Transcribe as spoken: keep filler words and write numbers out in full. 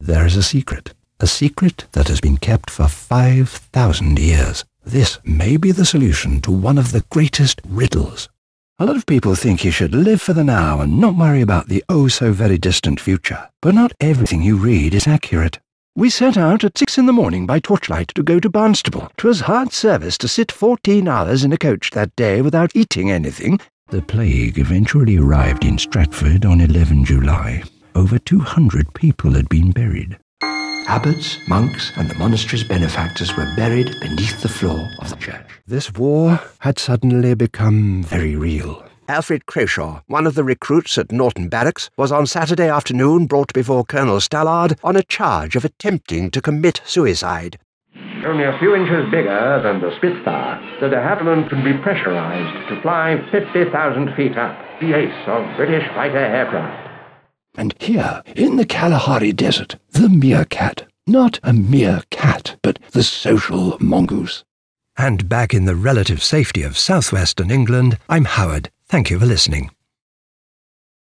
There is a secret, a secret that has been kept for five thousand years. This may be the solution to one of the greatest riddles. A lot of people think you should live for the now and not worry about the oh-so-very-distant future. But not everything you read is accurate. We set out at six in the morning by torchlight to go to Barnstaple. 'Twas hard service to sit fourteen hours in a coach that day without eating anything. The plague eventually arrived in Stratford on the eleventh of July. Over two hundred people had been buried. Abbots, monks, and the monastery's benefactors were buried beneath the floor of the church. This war had suddenly become very real. Alfred Croshaw, one of the recruits at Norton Barracks, was on Saturday afternoon brought before Colonel Stallard on a charge of attempting to commit suicide. Only a few inches bigger than the Spitfire, the de Havilland can be pressurized to fly fifty thousand feet up, the ace of British fighter aircraft. And here, in the Kalahari Desert, the meerkat. Not a mere cat, but the social mongoose. And back in the relative safety of southwestern England, I'm Howard. Thank you for listening.